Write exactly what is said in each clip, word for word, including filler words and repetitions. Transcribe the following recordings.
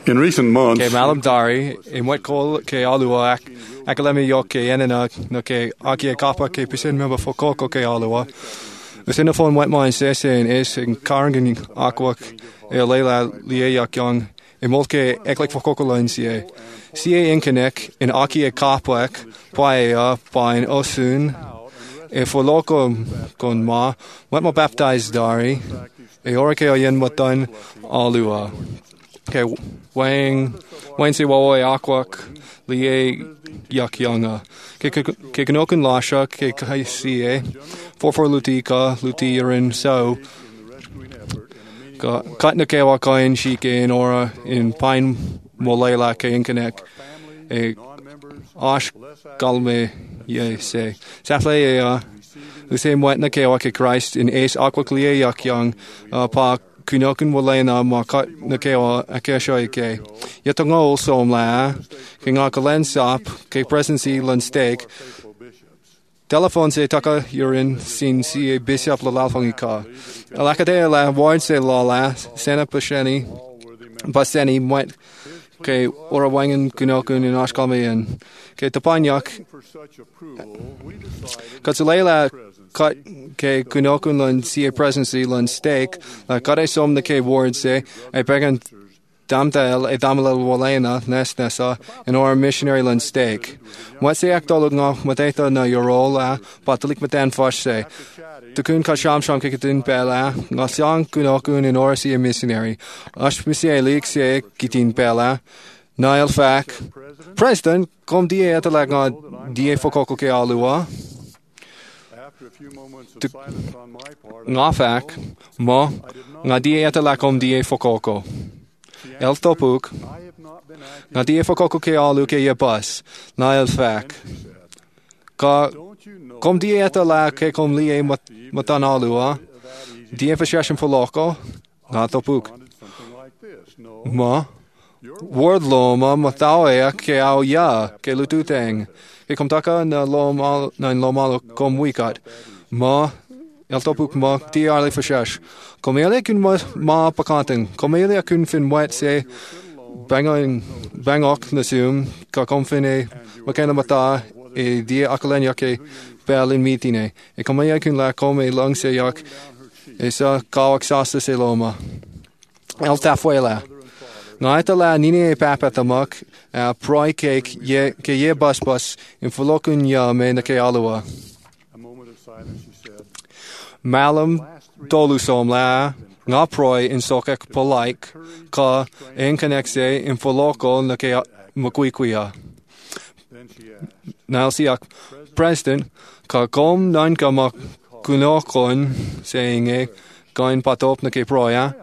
In recent months, ke malam dari in what call ke alua academy yo ke enana no ke aki kapa ke pisin member for koko ke alua. Within the phone what mine says in is in Karangan aqua e leila lie yak young in mulke eklik for koko line ca ca inkanek in aki kapa by uh by osun e for loco con ma what ma baptized dari e orke yen what done alua. Okay, wang wang si wawa aquak lie yak yanga. Ke ke kanokan lasha ke kai ca for for lutika lutirin so ka katna ke wa kain shi ke in ora in pine molela ke inkanek e ash galme ye say safle uh the same what na ke wa ke Christ in ace aquak lie yak yang uh, pa Kunokin Walena Markat Nakeo Akesha Ke. Yatongo som la, King Akalan Sop, K Presidency Lun Steak. Telephone se taka urine sin si a bishop la lalfangika. Alakadea la ward se la la, Sena Pasheni, Baseni, Mwet, K Orawangan Kunokun in Ashkamian. K Tapanyak Katsulela cut ke kunokun lun si a presidency lun steak la kare som the ke ward say I began damtel a damel walena nes nesa in our missionary lun steak what say actolog no mateta na yorola patolik matan fosh say the kun ka sham sham ke tin bela ngasang kunokun in our si a missionary ash misia leak say kitin bela Niall Fack President kom die at la die fokoko ke alua Nga fac, mo, nga di eta la com die fokoko. El topuk, nga die fokoko ke alu ke ye bus, na el fac. Ka, com die eta la ke com lie matan alua, die fashashin foloko, nga topuk. Mo, word loma matawe ke au ya, ke lututeng. Ke kom taka na loma na loma kom wikat. Ma el topuk ma di arle fashash. Kom ele kun ma ma pakanting. Kom ele kun fin wet se banging bangok na sum ka kom fin e makena mata e di akalen yake berlin mitine. E kom ele kun la kom e lang se yak e sa kawak sasta se loma. El tafuela. Ngaita la nini e papa tamak a proi cake ye ke ye bus bus in folokun ya me na ke alua. Malam dolu som la nga proi in sokek polike ka en connecte in foloko na ke makuikuya. Now siak president ka kom nan ka mak kunokon saying e kain patop na ke proya.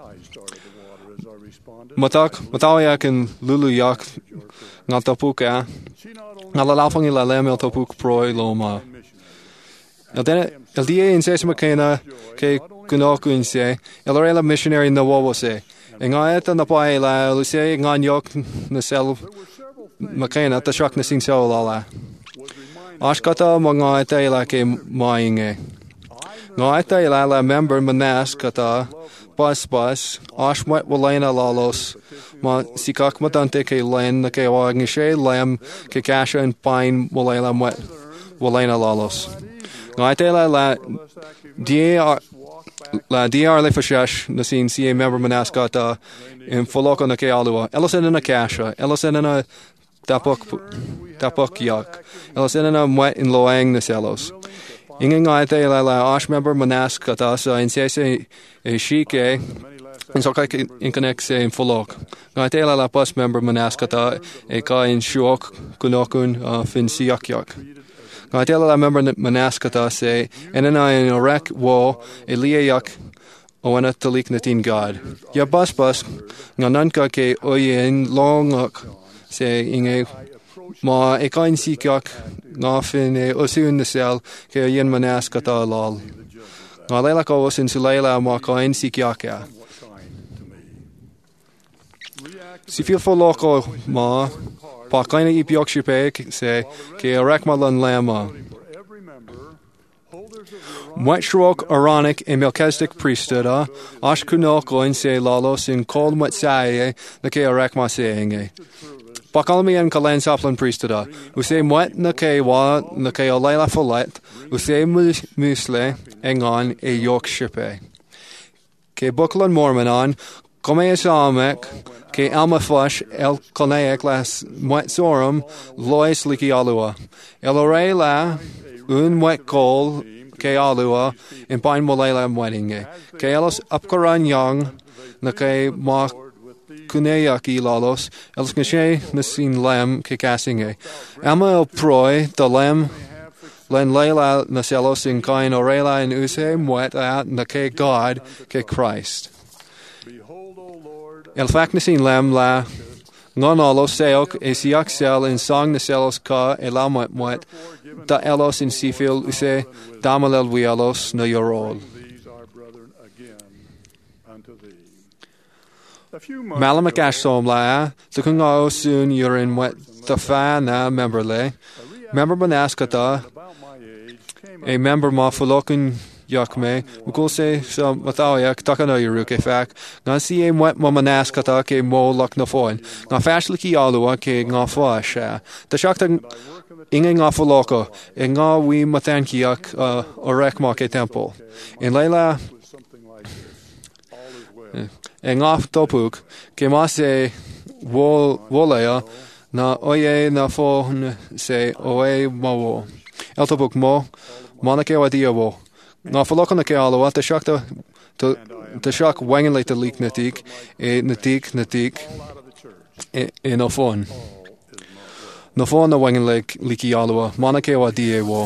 Matak matawaya kin lulu yak nga tapuka nga lalafang ila lemel tapuk proi loma. El dene el dia in ses makena ke kunoku in se el rela missionary na wowo se nga eta na pai la lu se nga yok na sel makena ta shak na sing so la ashkata mga eta ila ke mainge nga eta ila la member manas kata bus bus ashmat walena lalos ma sikak matante ke len na ke wa ngishe lam ke kasha and pine walela wat walena lalos ngaite la la dia la dia le fashash na sin ca member manaskata in foloko na ke alua elisen na kasha elisen na tapok tapok yak elisen na mwet in loang na selos ingin ngaite la la ash member manaskata sa in se e shike in so kake in connect se in folok ngaite la la bus member manaskata e ka in shok kunokun fin siak yak ngaite la member manaskata se enana in orek wo eliayak oana talik natin god ya bus bus ngananka ke oyen longak se inge ma e kain sikak ngafin e osun na sel ke yen manaskata lol ngalela ko osun sulela ma kain sikaka si feel for loco ma pa kain e piok shipe se ke rakmalan lama Mwet Shrok Aaronic e Melchizedek priesthood a, Ash Kunok Goin se Lalos in Kol Mwet Sae, na ke Arek Ma Seenge. Bakalmi en Kalen Saplan priesthood a, Use Mwet na ke wa na ke Olela Folet, Use Musle Engon e York Shipe. Ke Buckland Mormonon, Come Amek, Ke Alma Fush, El Koneak las Mwet Sorum, Lois Liki Alua. El Ore la, Un Mwet Kol, Ke Alua, in Pine Molela Mwetinge. Ke Elos Upkaran Young, na ke Ma Kuneyaki Lalos, Els Gnashe Nasin Lem, Ke Cassinge. Alma El Proi, the Lem, Len Leila Naselos in Kain Orela in Use Mwet at na ke God, ke Christ. El fac nasin lem la ngon alos seok e siak sel in song naselos ka e la mwet mwet da elos in sifil use damalel wielos na yorol. Malamakash som la the kunga soon you're in mwet the fa na member le member manaskata a member ma fulokun Yakme, Mukul se sa Mathayak, Takano Yuruke fak, Nansi e mwet mamanaskata ke mo lak na foin, na fashliki alua ke nga fasha. The shakta inge nga foloko, e nga we mathankiak orek ma ke temple. In Leila, e nga topuk, ke ma se wolea, na oye na fo se oe mawo. El topuk mo, manake wa diabo. Nga falok na ke alawa te shak te te shak wangen le te lik natik e natik natik e e no fon no fon na wangen le liki alawa mana ke wa die wo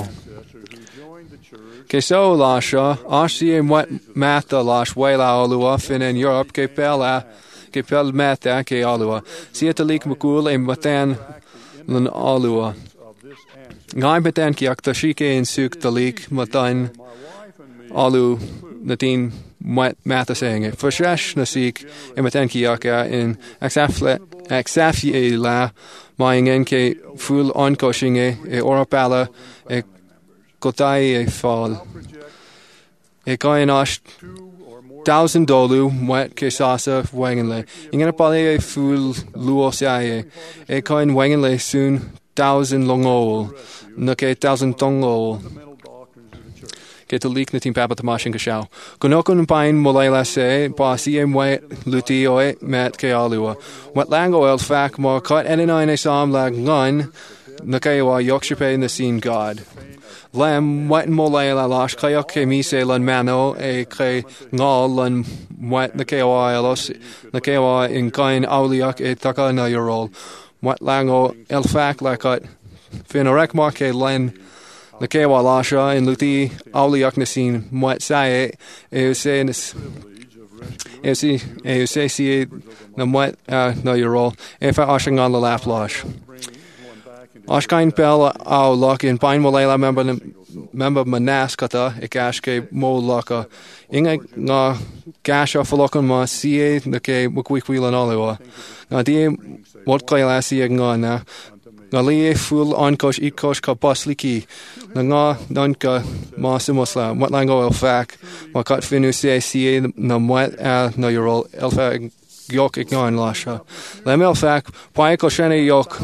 ke so lasha ashi e mwet mata lash wela alawa fin in Europe ke pela ke pel mata ke alawa si te lik makul e matan lan alawa ngai matan ki akta shike in suk te lik matan Alu natin mata saying it. For shash nasik imatenki yaka in exafie la mying enke full oncoshing e orapala e kotai e fall. E kainash thousand dolu mwet ke sasa wangenle. Ingena pale e full luosaye. E kain wangenle soon thousand longol. Nake thousand tongol. Ke te lik na tin papa tamashin ka shao. Konokun pain molela se, pa si e mwet luti oe met ke alua. Wat lango el fak mo kat eninain e sam lag ngun, na ke wa yokshipe na sin God. Lem, mwet molela lash kayok ke mi se lan mano e ke ngal lan mwet na ke wa elos, na ke wa in kain auliak e taka na yorol. Wat lango el fak lakat fin orek ma ke len na kewa lasha in luti auliak nasin mwet sae e se nes e si e se si na mwet na yorol e fa ashang on the lap lash ashkain pel au lock in pine molela member member manaskata e kashke mo laka inga nga gasha folokan ma sie na ke mukwikwila nalewa na die wat kaila si nga na nga lie full onkosh ikosh ka basliki na nga nanka ma simosla wat lango el fak ma kat finu se si na mwet a na yorol el fak yok ignan lasha lem el fak pai ko shene yok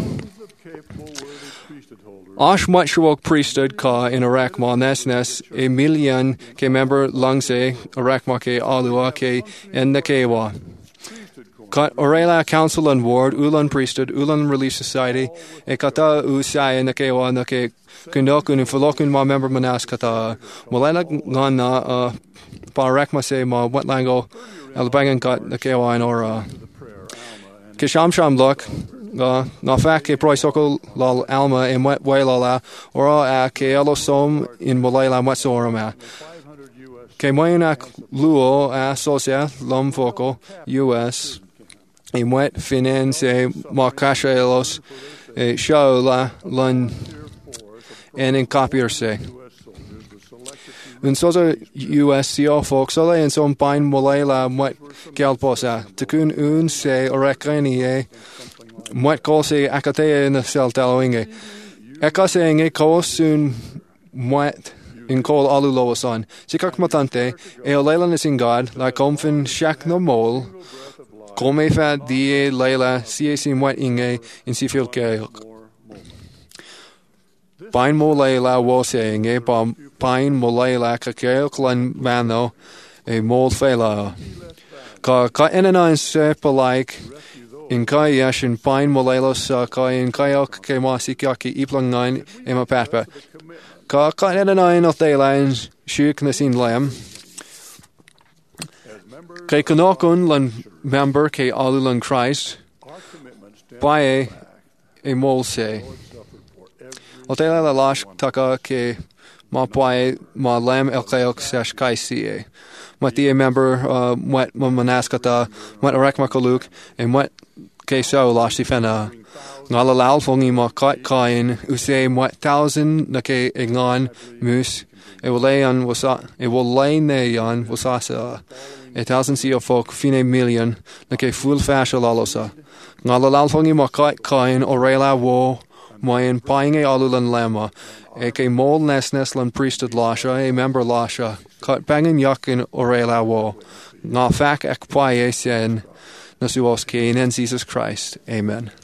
Ash mwet shwok priesthood ka in Iraq ma nesnes a million ke member langse Iraq ma ke alua ke en na kewa Kat Orela Council and Ward, Ulan Priesthood, Ulan Relief Society, e kata usai na kewa na ke kundokun and falokun ma member manas kata. Molena nga na uh, parek ma se ma wetlango albangan kat na kewa in ora. Ke sham sham look, uh, na fak ke proisoko lal alma in wet wailala, ora a ke elosom in molela wetsorama. Ke moyenak luo a sosia lom foco, U S, e mwet finance e makasha elos e shaula lan en in copier se. Un soza U S C O folk sola en son pain molela mwet kelposa. Takun un se orekreni e mwet kolse akate na sel taloinge. Eka se inge kos un mwet in call alu loasan. Sikak matante, e o leilan is in God, la comfin shak no mol, come fa die leila, si sin wet inge, in si fil keok. Bain mo leila was inge, ba bain mo leila ka keok lan mano, e mol fela. Ka ka enanan sepa like, in kai yashin bain mo leila sa kai in kayok ke masikaki iplangain ema patpa. Ka ka enanan of the lines, shuk na sin lam. Kay kanokon lan member kay alulan Christ, bae e mol se. O te la lash taka ke ma bae ma lam el kayok sesh kai sie. Mat die member uh, wat ma manaskata, wat arek makoluk, en wat kay so lash si fena. Ngala lal fongi ma kat kain, use wat thousand na ke engan mus, e will lay on wasa, e will lay ne on wasasa. E thousand si o folk fine million na ke full fashion lalosa. Ngala lal fongi ma kat kain o reila wo, moyen paing e alulan lema, e ke mol nesnes lan priesthood lasha, e member lasha, kat bangin yakin o reila wo. Nga fak ek paie sen, nasuos ke in Jesus Christ. Amen.